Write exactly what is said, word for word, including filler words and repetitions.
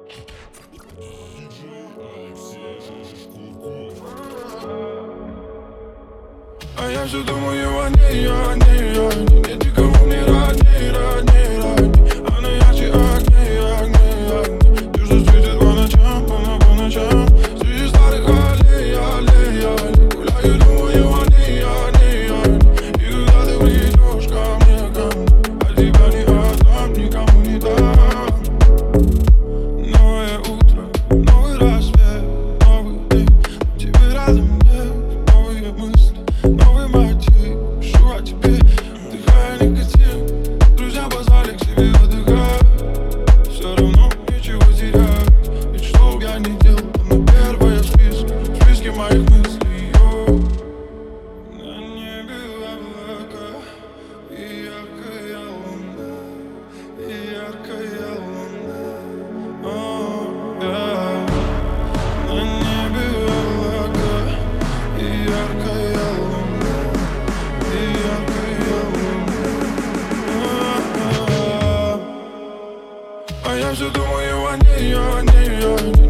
А я все думаю о ней, о ней, о ней. Нет никому не родней, родней, родней. Она ярче огней, огней, огней. Ты что светит по ночам, она по ночам. Среди старых аллей, аллей, аллей. Гуляю, думаю о ней, о ней, о ней. И когда ты придешь ко мне, ко мне, а тебя не отдам, никому не дам. Новое утро, новый рассвет, новый день. Тебе рядом нет, новые мысли, новый мотив. Пишу о тебе, вдыхая никотин. Друзья позвали к себе отдыхать. Все равно ничего терять. Ведь что б я ни делал, она первая в списке, в списке моих мыслей. Йоу. На небе облака и яркая луна, и яркая луна. О, yeah. На небе облака и яркая луна, и яркая луна. А я все думаю о ней, о ней, о ней.